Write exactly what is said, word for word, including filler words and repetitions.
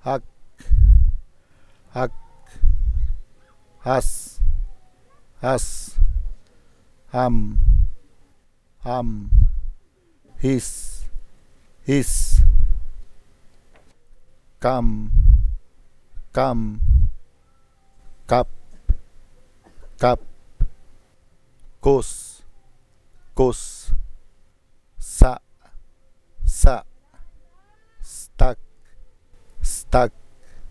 hak, hak, has, has, ham, ham, his, his, kam, kam, kap, kap, kus, kus, sa, sa, stuck, stuck,